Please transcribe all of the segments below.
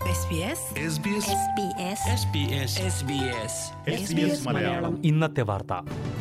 മലയാളം ഇന്നത്തെ വാർത്ത.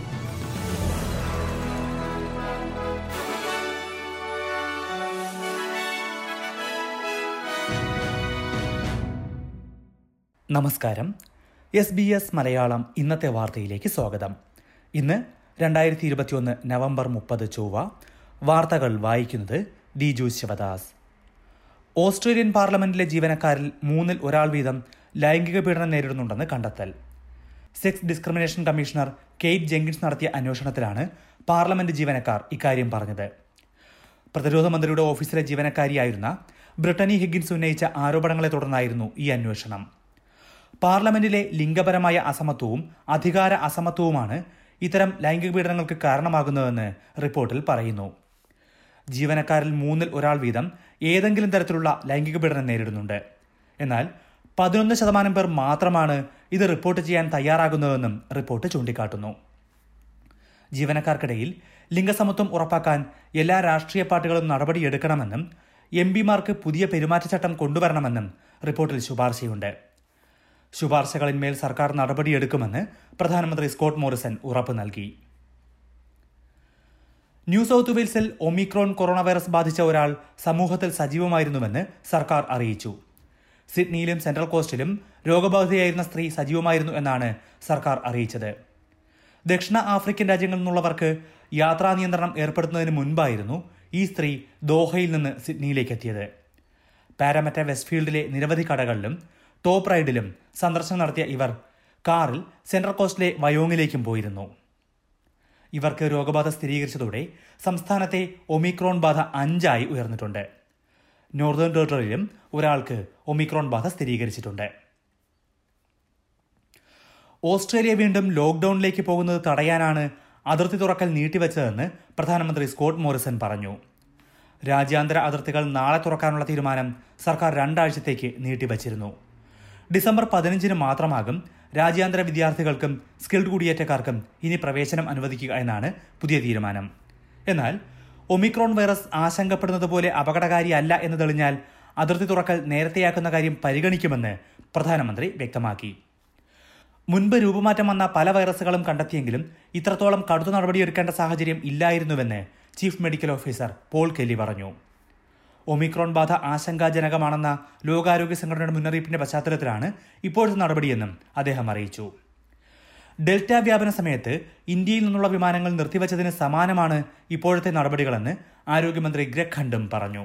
നമസ്കാരം. SBS മലയാളം ഇന്നത്തെ വാർത്തയിലേക്ക് സ്വാഗതം. ഇന്ന് 2021 നവംബർ 30 ചൊവ്വ. വാർത്തകൾ വായിക്കുന്നത് ദിജു ശിവദാസ്. ഓസ്ട്രേലിയൻ പാർലമെന്റിലെ ജീവനക്കാരിൽ 3-ൽ ഒരാൾ വീതം ലൈംഗിക പീഡനം നേരിടുന്നുണ്ടെന്ന് കണ്ടെത്തൽ. Sex discrimination commissioner Kate Jenkins നടത്തിയ അന്വേഷണത്തിലാണ് പാർലമെന്റ് ജീവനക്കാർ ഇക്കാര്യം പറഞ്ഞത്. പ്രതിരോധ മന്ത്രിയുടെ ഓഫീസിലെ ജീവനക്കാരിയായിരുന്ന ബ്രിട്ടനി ഹിഗിൻസ് ഉന്നയിച്ച ആരോപണങ്ങളെ തുടർന്നായിരുന്നു ഈ അന്വേഷണം. പാർലമെന്റിലെ ലിംഗപരമായ അസമത്വവും അധികാര അസമത്വവുമാണ് ഇത്തരം ലൈംഗിക പീഡനങ്ങൾക്ക് കാരണമാകുന്നതെന്ന് റിപ്പോർട്ടിൽ പറയുന്നു. ജീവനക്കാരിൽ 3-ൽ ഒരാൾ വീതം ഏതെങ്കിലും തരത്തിലുള്ള ലൈംഗിക പീഡനം നേരിടുന്നുണ്ട്. എന്നാൽ 11% പേർ മാത്രമാണ് ഇത് റിപ്പോർട്ട് ചെയ്യാൻ തയ്യാറാകുന്നതെന്നും റിപ്പോർട്ട് ചൂണ്ടിക്കാട്ടുന്നു. ജീവനക്കാർക്കിടയിൽ ലിംഗസമത്വം ഉറപ്പാക്കാൻ എല്ലാ രാഷ്ട്രീയ പാർട്ടികളും നടപടിയെടുക്കണമെന്നും എംപിമാർക്ക് പുതിയ പെരുമാറ്റച്ചട്ടം കൊണ്ടുവരണമെന്നും റിപ്പോർട്ടിൽ ശുപാർശയുണ്ട്. ശുപാർശകളിന്മേൽ സർക്കാർ നടപടിയെടുക്കുമെന്ന് പ്രധാനമന്ത്രി സ്കോട്ട് മോറിസൺ ഉറപ്പ് നൽകി. ന്യൂ സൗത്ത് വെയിൽസിൽ ഒമിക്രോൺ കൊറോണ വൈറസ് ബാധിച്ച ഒരാൾ സമൂഹത്തിൽ സജീവമായിരുന്നുവെന്ന് സർക്കാർ അറിയിച്ചു. സിഡ്നിയിലും സെൻട്രൽ കോസ്റ്റിലും രോഗബാധിതയായിരുന്ന സ്ത്രീ സജീവമായിരുന്നു എന്നാണ് സർക്കാർ അറിയിച്ചത്. ദക്ഷിണ ആഫ്രിക്കൻ രാജ്യങ്ങളിൽ നിന്നുള്ളവർക്ക് യാത്രാ നിയന്ത്രണം ഏർപ്പെടുത്തുന്നതിന് മുൻപായിരുന്നു ഈ സ്ത്രീ ദോഹയിൽ നിന്ന് സിഡ്നിയിലേക്ക് എത്തിയത്. പാരാമറ്റ വെസ്റ്റ്ഫീൽഡിലെ നിരവധി കടകളിലും ടോപ്പ് റൈഡിലും സന്ദർശനം നടത്തിയ ഇവർ കാറിൽ സെൻട്രൽ കോസ്റ്റിലെ വയോങ്ങിലേക്കും പോയിരുന്നു. ഇവർക്ക് രോഗബാധ സ്ഥിരീകരിച്ചതോടെ സംസ്ഥാനത്തെ ഒമിക്രോൺ ബാധ 5 ഉയർന്നിട്ടുണ്ട്. നോർത്തേൺ ടെറിട്ടറിയിലും ഒരാൾക്ക് ഒമിക്രോൺ ബാധ സ്ഥിരീകരിച്ചിട്ടുണ്ട്. ഓസ്ട്രേലിയ വീണ്ടും ലോക്ക്ഡൌണിലേക്ക് പോകുന്നത് തടയാനാണ് അതിർത്തി തുറക്കൽ നീട്ടിവെച്ചതെന്ന് പ്രധാനമന്ത്രി സ്കോട്ട് മോറിസൺ പറഞ്ഞു. രാജ്യാന്തര അതിർത്തികൾ നാളെ തുറക്കാനുള്ള തീരുമാനം സർക്കാർ 2 ആഴ്ചത്തേക്ക് നീട്ടിവച്ചിരുന്നു. ഡിസംബർ 15 മാത്രമാകും രാജ്യാന്തര വിദ്യാർത്ഥികൾക്കും സ്കിൽഡ് കുടിയേറ്റക്കാർക്കും ഇനി പ്രവേശനം അനുവദിക്കുക എന്നാണ് പുതിയ തീരുമാനം. എന്നാൽ ഒമിക്രോൺ വൈറസ് ആശങ്കപ്പെടുന്നത് പോലെ അപകടകാരിയല്ല എന്ന് തെളിഞ്ഞാൽ അതിർത്തി തുറക്കൽ നേരത്തെയാക്കുന്ന കാര്യം പരിഗണിക്കുമെന്ന് പ്രധാനമന്ത്രി വ്യക്തമാക്കി. മുൻപ് രൂപമാറ്റം വന്ന പല വൈറസുകളും കണ്ടെത്തിയെങ്കിലും ഇത്രത്തോളം കടുത്ത നടപടിയെടുക്കേണ്ട സാഹചര്യം ഇല്ലായിരുന്നുവെന്ന് chief medical officer Paul Kelly പറഞ്ഞു. ഒമിക്രോൺ ബാധ ആശങ്കാജനകമാണെന്ന ലോകാരോഗ്യ സംഘടനയുടെ മുന്നറിയിപ്പിന്റെ പശ്ചാത്തലത്തിലാണ് ഇപ്പോഴത്തെ നടപടിയെന്നും അദ്ദേഹം അറിയിച്ചു. ഡെൽറ്റ വ്യാപന സമയത്ത് ഇന്ത്യയിൽ നിന്നുള്ള വിമാനങ്ങൾ നിർത്തിവച്ചതിന് സമാനമാണ് ഇപ്പോഴത്തെ നടപടികളെന്ന് ആരോഗ്യമന്ത്രി ഗ്രെഗ് ഹണ്ടും പറഞ്ഞു.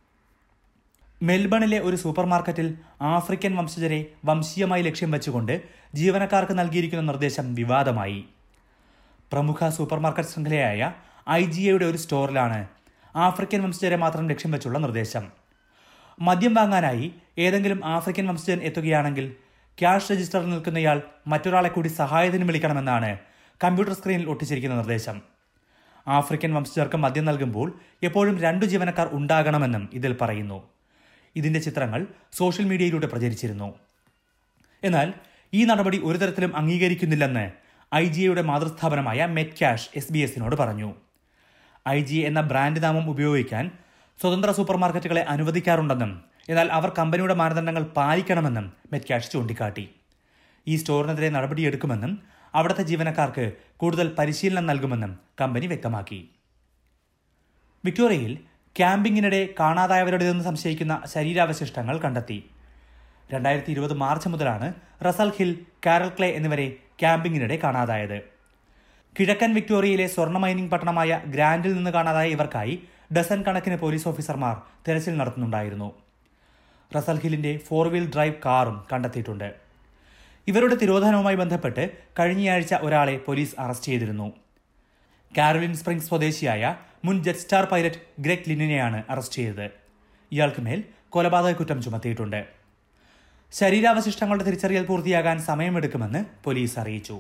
മെൽബണിലെ ഒരു സൂപ്പർ മാർക്കറ്റിൽ ആഫ്രിക്കൻ വംശജരെ വംശീയമായി ലക്ഷ്യം വെച്ചുകൊണ്ട് ജീവനക്കാർക്ക് നൽകിയിരിക്കുന്ന നിർദ്ദേശം വിവാദമായി. പ്രമുഖ സൂപ്പർ മാർക്കറ്റ് ശൃംഖലയായ IGAയുടെ ഒരു സ്റ്റോറിലാണ് ആഫ്രിക്കൻ വംശജരെ മാത്രം ലക്ഷ്യം വെച്ചുള്ള നിർദ്ദേശം. മദ്യം വാങ്ങാനായി ഏതെങ്കിലും ആഫ്രിക്കൻ വംശജൻ എത്തുകയാണെങ്കിൽ ക്യാഷ് രജിസ്റ്ററിൽ നിൽക്കുന്നയാൾ മറ്റൊരാളെ കൂടി സഹായത്തിന് വിളിക്കണമെന്നാണ് കമ്പ്യൂട്ടർ സ്ക്രീനിൽ ഒട്ടിച്ചിരിക്കുന്ന നിർദ്ദേശം. ആഫ്രിക്കൻ വംശജർക്ക് മദ്യം നൽകുമ്പോൾ എപ്പോഴും 2 ജീവനക്കാർ ഉണ്ടാകണമെന്നും ഇതിൽ പറയുന്നു. ഇതിന്റെ ചിത്രങ്ങൾ സോഷ്യൽ മീഡിയയിലൂടെ പ്രചരിച്ചിരുന്നു. എന്നാൽ ഈ നടപടി ഒരു തരത്തിലും അംഗീകരിക്കുന്നില്ലെന്ന് IGAയുടെ മാതൃസ്ഥാപനമായ മെറ്റ്കാഷ് SBS പറഞ്ഞു. IGA എന്ന ബ്രാൻഡ് നാമം ഉപയോഗിക്കാൻ സ്വതന്ത്ര സൂപ്പർ മാർക്കറ്റുകളെ അനുവദിക്കാറുണ്ടെന്നും എന്നാൽ അവർ കമ്പനിയുടെ മാനദണ്ഡങ്ങൾ പാലിക്കണമെന്നും മെറ്റ്കാഷ് ചൂണ്ടിക്കാട്ടി. ഈ സ്റ്റോറിനെതിരെ നടപടിയെടുക്കുമെന്നും അവിടുത്തെ ജീവനക്കാർക്ക് കൂടുതൽ പരിശീലനം നൽകുമെന്നും കമ്പനി വ്യക്തമാക്കി. വിക്ടോറിയയിൽ ക്യാമ്പിങ്ങിനിടെ കാണാതായവരുടേതെന്ന് സംശയിക്കുന്ന ശരീരാവശിഷ്ടങ്ങൾ കണ്ടെത്തി. 2020 മാർച്ച് മുതലാണ് റസൽ ഹിൽ, കാരൽ ക്ലേ എന്നിവരെ ക്യാമ്പിങ്ങിനിടെ കാണാതായത്. കിഴക്കൻ വിക്ടോറിയയിലെ സ്വർണ്ണ മൈനിംഗ് പട്ടണമായ ഗ്രാൻഡിൽ നിന്ന് കാണാതായ ഇവർക്കായി ഡസൻ കണക്കിന് പോലീസ് ഓഫീസർമാർ തെരച്ചിൽ നടത്തുന്നുണ്ടായിരുന്നു. റസൽ ഹില്ലിന്റെ 4 വീൽ ഡ്രൈവ് കാറും കണ്ടെത്തിയിട്ടുണ്ട്. ഇവരുടെ തിരോധാനവുമായി ബന്ധപ്പെട്ട് കഴിഞ്ഞയാഴ്ച ഒരാളെ പോലീസ് അറസ്റ്റ് ചെയ്തിരുന്നു. കാരോലിൻ സ്പ്രിംഗ്സ് സ്വദേശിയായ മുൻ ജെറ്റ് സ്റ്റാർ പൈലറ്റ് ഗ്രെഗ് ലിന്നിനെയാണ് അറസ്റ്റ് ചെയ്തത്. ഇയാൾക്ക് മേൽ കൊലപാതക കുറ്റം ചുമത്തിയിട്ടുണ്ട്. ശരീരാവശിഷ്ടങ്ങളുടെ തിരിച്ചറിയൽ പൂർത്തിയാകാൻ സമയമെടുക്കുമെന്ന് പോലീസ് അറിയിച്ചു.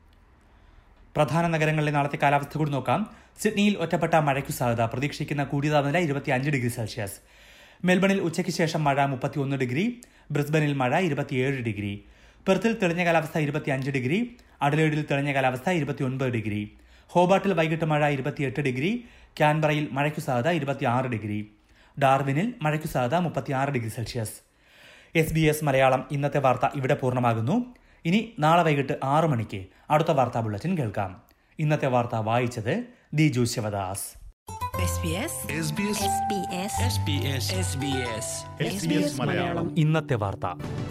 പ്രധാന നഗരങ്ങളിലെ നാളത്തെ കാലാവസ്ഥ കൂടി നോക്കാം. സിഡ്നിയിൽ ഒറ്റപ്പെട്ട മഴയ്ക്കു സാധ്യത. പ്രതീക്ഷിക്കുന്ന കൂടിയ താപനില 25 ഡിഗ്രി സെൽഷ്യസ്. മെൽബണിൽ ഉച്ചയ്ക്ക് ശേഷം മഴ 31 ഡിഗ്രി. ബ്രിസ്ബനിൽ മഴ 27 ഡിഗ്രി. പെർത്തിൽ തെളിഞ്ഞ കാലാവസ്ഥ 25 ഡിഗ്രി. അഡലേഡിൽ തെളിഞ്ഞ കാലാവസ്ഥ 29 ഡിഗ്രി. ഹോബാട്ടിൽ വൈകിട്ട് മഴ 28 ഡിഗ്രി. ക്യാൻബറയിൽ മഴയ്ക്കു സാധ്യത 26 ഡിഗ്രി. ഡാർവിനിൽ മഴയ്ക്കു സാധ്യത 36 ഡിഗ്രി സെൽഷ്യസ്. SBS മലയാളം ഇന്നത്തെ വാർത്ത ഇവിടെ പൂർണ്ണമാകുന്നു. ഇനി നാളെ വൈകിട്ട് 6 മണിക്ക് അടുത്ത വാർത്താ ബുള്ളറ്റിൻ കേൾക്കാം. ഇന്നത്തെ വാർത്ത വായിച്ചത് ദിജു ശിവദാസ്. ഇന്നത്തെ വാർത്ത.